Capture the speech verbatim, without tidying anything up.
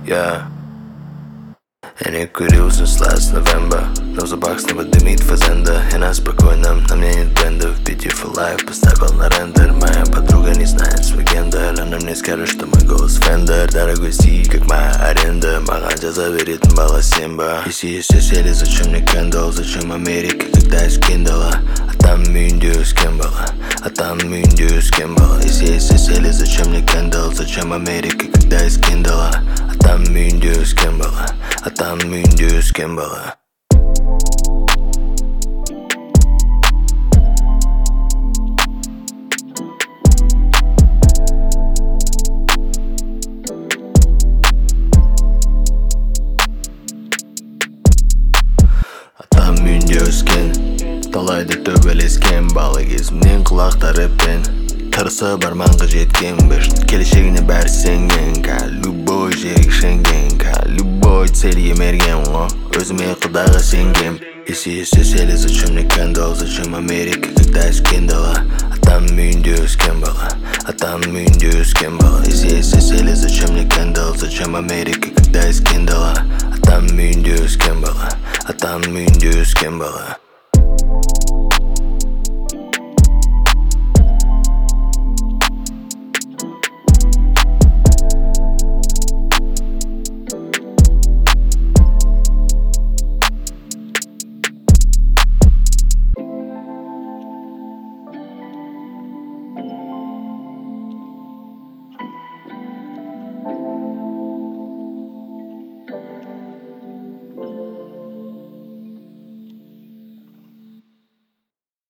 Yeah. Я не курил с last November, но в зубах снова дымит фазенда. И на спокойном, на мне нет брендов. Пяти for life поставил на рендер. Моя подруга не знает свой гендер. Она мне скажет, что мой голос Фендер. Дорогой стиль, как моя аренда. Маганджа заверит бала Симба. Если есть сели, зачем мне кендл? Зачем Америка, когда есть киндала? А там Миндию с кем была? А там Миндию с кем была? Если есть сели, зачем мне кендл? Зачем Америка, когда есть киндала? А там Миндию с кем была? А там Миндию с кем была? Атам үйінде өскен, талайды төбелескен бала кезімнен құлақтары пен тырысы барманға жеткен бір келешегіне бәрі сенген. Любой жерге шенген, любой цельге мерген, өзіме құдайға сенгем. Если есть сели, зачем мне кендл? Зачем Америка, когда есть киндала? А там үйінде өскен бала, а там үйінде өскен бала. Если есть сели, зачем мне кендл? Зачем Америка, когда есть киндала? А там үйінде өскен бала, а там үйінде өскен бала.